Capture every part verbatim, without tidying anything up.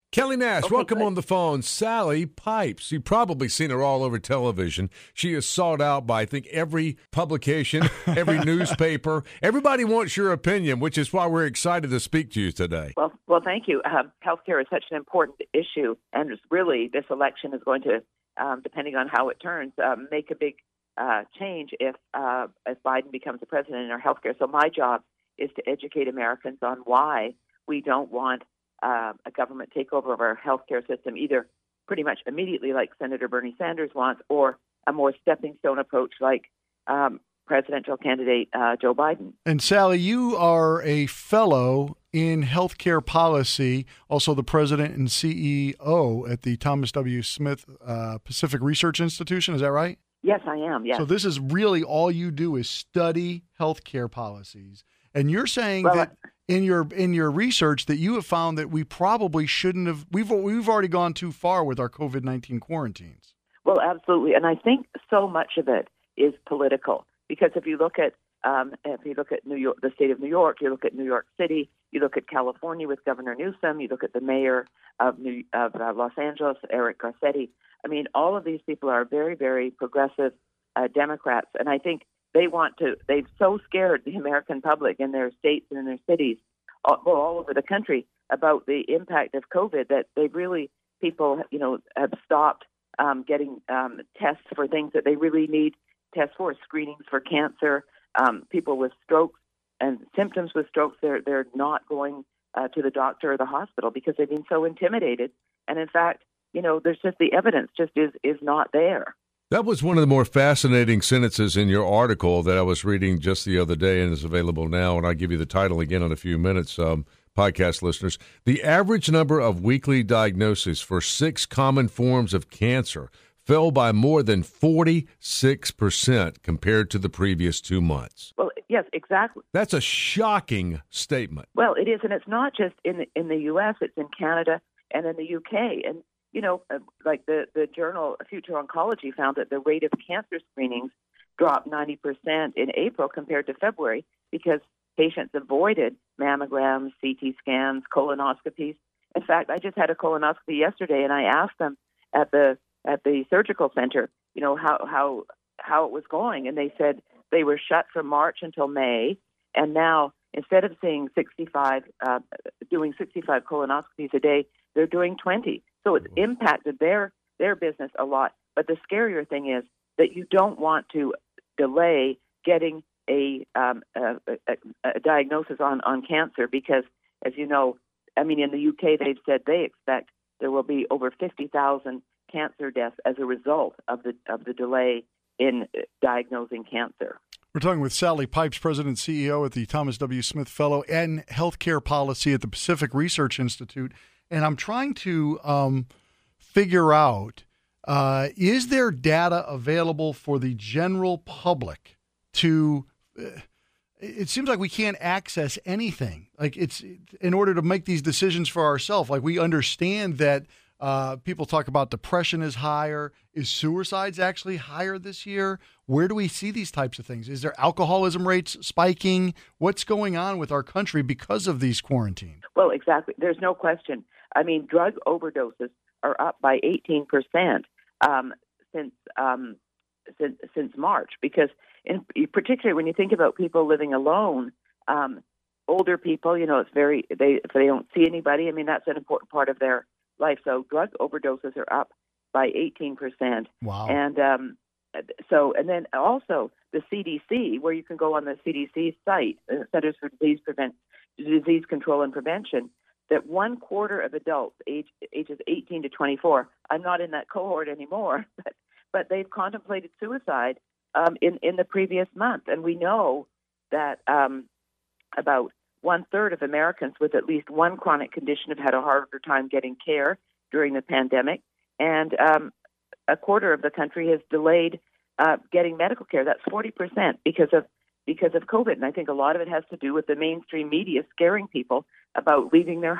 Kelly Nash, Okay, welcome good. on the phone. Sally Pipes. You've probably seen her all over television. She is sought out by, I think, every publication, every newspaper. Everybody wants your opinion, which is why we're excited to speak to you today. Well, well, thank you. Um, healthcare is such an important issue, and it's really this election is going to, um, depending on how it turns, um, make a big uh, change if uh, if Biden becomes the president in our healthcare. So my job is to educate Americans on why we don't want uh, a government takeover of our healthcare system, either pretty much immediately like Senator Bernie Sanders wants, or a more stepping stone approach like um, presidential candidate uh, Joe Biden. And Sally, you are a fellow in healthcare policy, also the president and C E O at the Thomas W. Smith uh, Pacific Research Institution. Is that right? Yes, I am. Yes. So this is really all you do is study healthcare policies. And you're saying Well, that in your in your research that you have found that we probably shouldn't have we've we've already gone too far with our COVID nineteen quarantines. Well, absolutely. And I think so much of it is political, because if you look at um, if you look at New York, the state of New York, you look at New York City, you look at California with Governor Newsom, you look at the mayor of New, of uh, Los Angeles, Eric Garcetti. I mean, all of these people are very, very progressive uh, Democrats, and I think they want to. They've so scared the American public in their states and in their cities, all, well, all over the country, about the impact of COVID that they really people, you know, have stopped um, getting um, tests for things that they really need tests for, screenings for cancer. Um, people with strokes and symptoms with strokes, they're they're not going uh, to the doctor or the hospital because they've been so intimidated. And in fact, you know, there's just the evidence just is is not there. That was one of the more fascinating sentences in your article that I was reading just the other day and is available now. And I'll give you the title again in a few minutes, um, podcast listeners. The average number of weekly diagnoses for six common forms of cancer fell by more than forty-six percent compared to the previous two months. Well, yes, exactly. That's a shocking statement. Well, it is, and it's not just in the, in the U S, it's in Canada and in the U K. And, you know, uh, like the, the journal Future Oncology found that the rate of cancer screenings dropped ninety percent in April compared to February because patients avoided mammograms, C T scans, colonoscopies. In fact, I just had a colonoscopy yesterday, and I asked them at the at the surgical center, you know, how how how it was going, and they said they were shut from March until May, and now instead of seeing sixty-five, uh, doing sixty-five colonoscopies a day, they're doing twenty. So it's impacted their their business a lot. But the scarier thing is that you don't want to delay getting a, um, a, a, a diagnosis on, on cancer because, as you know, I mean, in the U K, they've said they expect there will be over fifty thousand cancer deaths as a result of the of the delay in diagnosing cancer. We're talking with Sally Pipes, President and C E O at the Thomas W. Smith Fellow and Healthcare Policy at the Pacific Research Institute. And I'm trying to um, figure out, uh, is there data available for the general public to uh, it seems like we can't access anything. Like it's in order to make these decisions for ourselves. Like we understand that uh, people talk about depression is higher. Is suicides actually higher this year? Where do we see these types of things? Is there alcoholism rates spiking? What's going on with our country because of these quarantines? Well, exactly. There's no question. I mean, drug overdoses are up by eighteen percent um, since um, since since March. Because, in, particularly when you think about people living alone, um, older people, you know, it's very they if they don't see anybody. I mean, that's an important part of their life. So, drug overdoses are up by eighteen percent. Wow. And um, so, and then also the C D C, where you can go on the C D C site, uh, Centers for Disease Prevent Disease Control and Prevention, that one quarter of adults age, ages eighteen to twenty-four, I'm not in that cohort anymore, but, but they've contemplated suicide um, in, in the previous month. And we know that um, about one-third of Americans with at least one chronic condition have had a harder time getting care during the pandemic. And um, a quarter of the country has delayed uh, getting medical care. That's forty percent because of because of COVID. And I think a lot of it has to do with the mainstream media scaring people about leaving their house.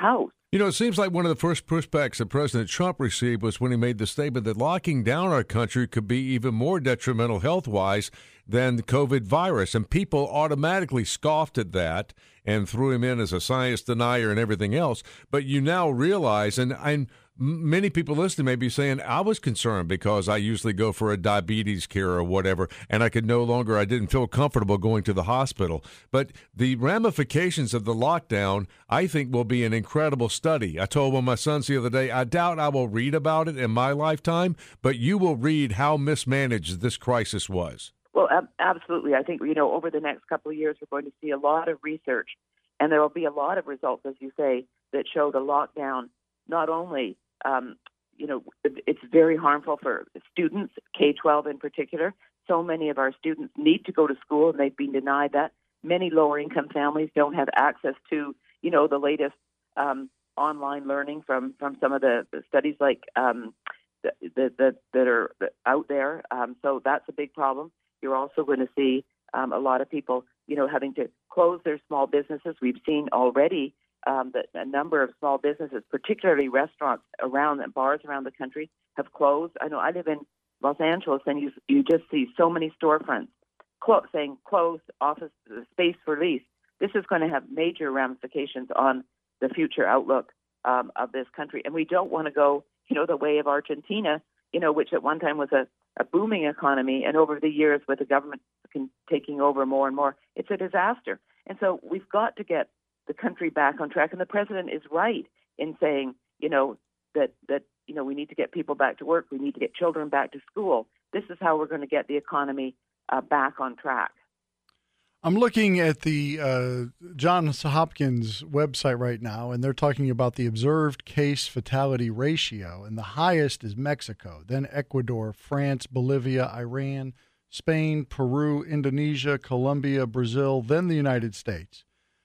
You know, it seems like one of the first pushbacks that President Trump received was when he made the statement that locking down our country could be even more detrimental health-wise than the COVID virus. And people automatically scoffed at that and threw him in as a science denier and everything else. But you now realize, and I'm many people listening may be saying, I was concerned because I usually go for a diabetes care or whatever, and I could no longer, I didn't feel comfortable going to the hospital. But the ramifications of the lockdown, I think, will be an incredible study. I told one of my sons the other day, I doubt I will read about it in my lifetime, but you will read how mismanaged this crisis was. Well, ab- absolutely. I think, you know, over the next couple of years, we're going to see a lot of research, and there will be a lot of results, as you say, that show the lockdown not only Um, you know, it's very harmful for students, K twelve in particular. So many of our students need to go to school, and they've been denied that. Many lower-income families don't have access to, you know, the latest um, online learning from, from some of the, the studies like um, the, the, the, that are out there. Um, so that's a big problem. You're also going to see um, a lot of people, you know, having to close their small businesses. We've seen already Um, that a number of small businesses, particularly restaurants around and bars around the country, have closed. I know I live in Los Angeles, and you you just see so many storefronts clo- saying closed, office space for lease. This is going to have major ramifications on the future outlook um, of this country, and we don't want to go, you know, the way of Argentina, you know, which at one time was a, a booming economy, and over the years, with the government taking over more and more, it's a disaster. And so we've got to get the country back on track. And the president is right in saying, you know, that, that, you know, we need to get people back to work. We need to get children back to school. This is how we're going to get the economy uh, back on track. I'm looking at the uh, Johns Hopkins website right now, and they're talking about the observed case fatality ratio, and the highest is Mexico, then Ecuador, France, Bolivia, Iran, Spain, Peru, Indonesia, Colombia, Brazil, then the United States.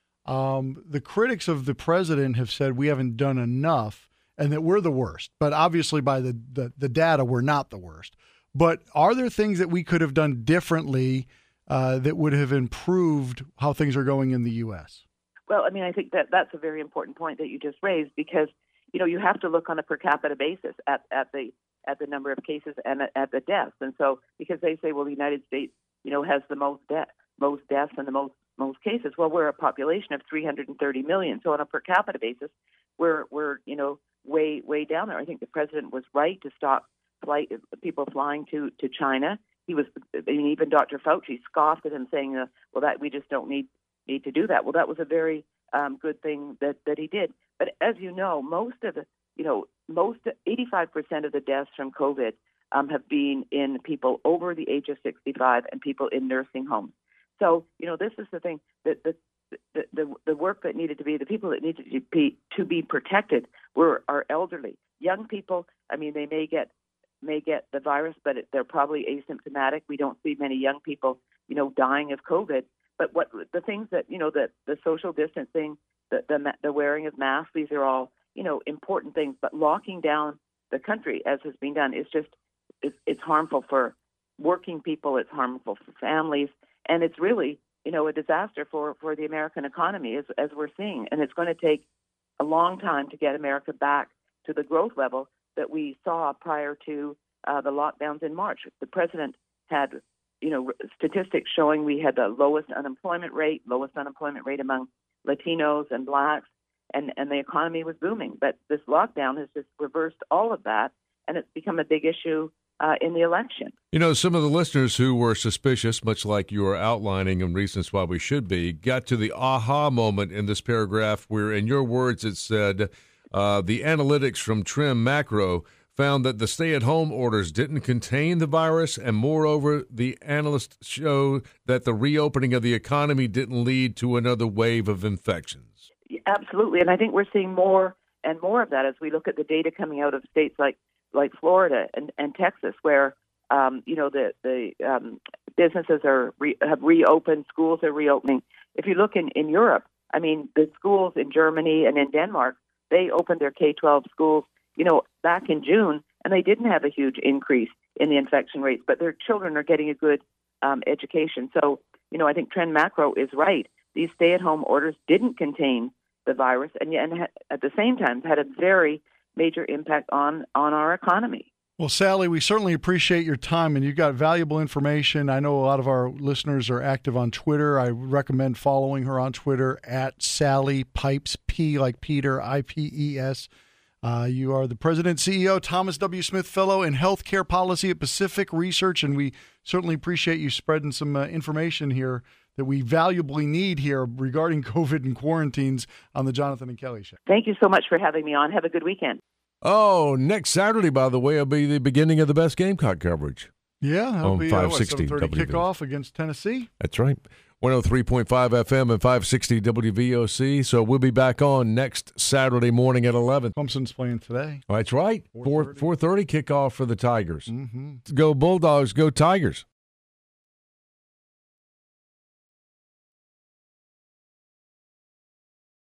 Um, the critics of the president have said we haven't done enough and that we're the worst. But obviously by the, the, the data, we're not the worst. But are there things that we could have done differently uh, that would have improved how things are going in the U S? Well, I mean, I think that that's a very important point that you just raised, because, you know, you have to look on a per capita basis at, at the at the number of cases and at, at the deaths. And so because they say, well, the United States, you know, has the most death, most deaths and the most most cases. Well, we're a population of three hundred thirty million. So on a per capita basis, we're, we're you know, way, way down there. I think the president was right to stop flight people flying to, to China. He was, I mean, even Doctor Fauci scoffed at him saying, uh, well, that we just don't need, need to do that. Well, that was a very um, good thing that, that he did. But as you know, most of the, you know, most eighty-five percent of the deaths from COVID um, have been in people over the age of sixty-five and people in nursing homes. So, you know, this is the thing, that the, the, the, the work that needed to be, the people that needed to be, to be protected were our elderly. Young people, I mean, they may get may get the virus, but they're probably asymptomatic. We don't see many young people, you know, dying of COVID. But what the things that, you know, the, the social distancing, the, the the wearing of masks, these are all, you know, important things. But locking down the country, as has been done, is just, it's, it's harmful for working people. It's harmful for families. And it's really, you know, a disaster for, for the American economy, as, as we're seeing. And it's going to take a long time to get America back to the growth level that we saw prior to uh, the lockdowns in March. The president had, you know, statistics showing we had the lowest unemployment rate, lowest unemployment rate among Latinos and blacks, and, and the economy was booming. But this lockdown has just reversed all of that, and it's become a big issue Uh, in the election. You know, some of the listeners who were suspicious, much like you were outlining in reasons why we should be, got to the aha moment in this paragraph where, in your words, it said, uh, the analytics from Trend Macro found that the stay-at-home orders didn't contain the virus, and moreover, the analysts show that the reopening of the economy didn't lead to another wave of infections. Absolutely, and I think we're seeing more and more of that as we look at the data coming out of states like like Florida and, and Texas, where um, you know the the um, businesses are re- have reopened, schools are reopening. If you look in, in Europe, I mean, the schools in Germany and in Denmark, they opened their K twelve schools, you know, back in June, and they didn't have a huge increase in the infection rates, but their children are getting a good um, education. So, you know, I think Trend Macro is right. These stay-at-home orders didn't contain the virus, and, and ha- at the same time had a very major impact on, on our economy. Well, Sally, we certainly appreciate your time, and you've got valuable information. I know a lot of our listeners are active on Twitter. I recommend following her on Twitter at Sally Pipes, P like Peter, I P E S. Uh, you are the President, C E O, Thomas W. Smith Fellow in Healthcare Policy at Pacific Research, and we certainly appreciate you spreading some uh, information here that we valuably need here regarding COVID and quarantines on the Jonathan and Kelly Show. Thank you so much for having me on. Have a good weekend. Oh, next Saturday, by the way, will be the beginning of the best Gamecock coverage. Yeah, that'll on be five uh, what, sixty seven thirty W V O C. kickoff against Tennessee. That's right. one oh three point five F M and five sixty W V O C. So we'll be back on next Saturday morning at eleven. Clemson's playing today. That's right. four thirty kickoff for the Tigers. Mm-hmm. Go Bulldogs, go Tigers.